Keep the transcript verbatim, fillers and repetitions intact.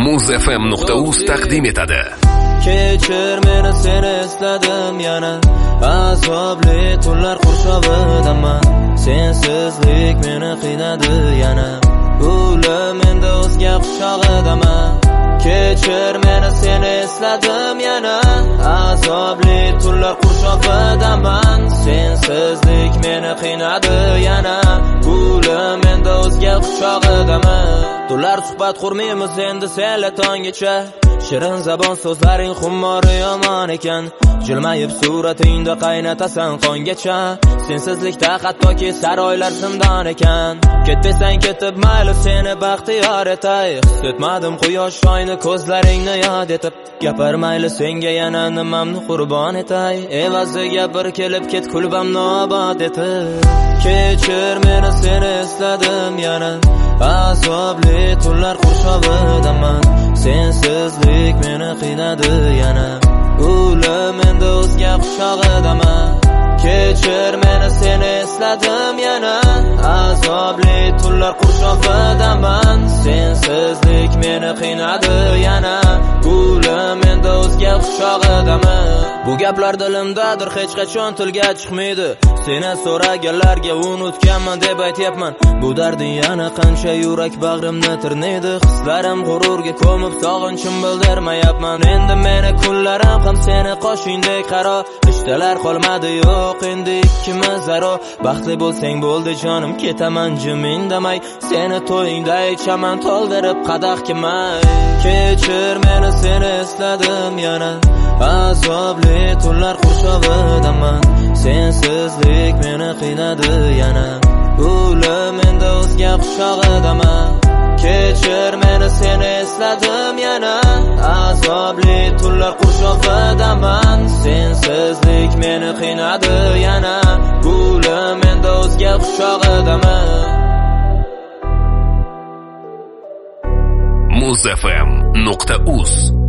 muz f m nuqta uz taqdim etadi. Kechir meni, seni esladim yana, azobli tunlar qurshovidaman. Sensizlik meni qiynadi yana, o'lim endi o'zga quchog'idaman. Kechir meni, seni esladim yana, azobli tunlar qurshovidaman. Sensizlik meni qiynadi yana, o'lim endi o'zga quchog'idaman. Tunlar suhbat qurmaymiz endi senla tonggacha, shirin zabon so'zlaring xummori yomon ekan. Jilmayib suratingda qaynatasan qongacha, sensizlikda hattoki saroylar zindon ekan. Ketdesang ketib mayli, seni baxtiyor etay. His etmadim quyosh oyni ko'zlaringni yod etib. Gapir mayli, senga yana nimamni qurbon etay. Evaziga bir kelib ket kulbamni obod etib. Kechir meni, seni esladim yana, azobli tunlar qurshovidaman. Sensizlik meni qiynadi yana, o'lim endi o'zga quchog'idaman. Kechir meni, seni esladim yana, azobli tunlar qurshovidaman. Sensizlik meni qiynadi yana, o'lim endi o'zga quchog'idaman. Bu gaplar dilimdadir, hech qachon tilga chiqmaydi. Seni so'raganlarga unutganman deb aytyapman. Bu darding yana qancha yurak bag'rimni tirnaydi. Hislarim g'ururga ko'mib sog'inchim bildirmayapman. Endi meni kunlarim ham seni qoshingdek qaro. Ishtalar qolmadi yo'q endi ikkimiz zaro. Baxtli bo'lsang bo'ldi jonim, ketaman jim indamay. Seni to'yingda ichaman to'ldirib qadah kimay. Kechir meni, seni esladim yana, azobli tunlar qurshovidaman. Sensizlik meni qiynadi yana, o'lim endi o'zga quchog'idaman. Kechir meni, seni esladim yana, azobli tunlar qurshovidaman. Sensizlik meni qiynadi yana, o'lim endi o'zga quchog'idaman. muz f m nuqta uz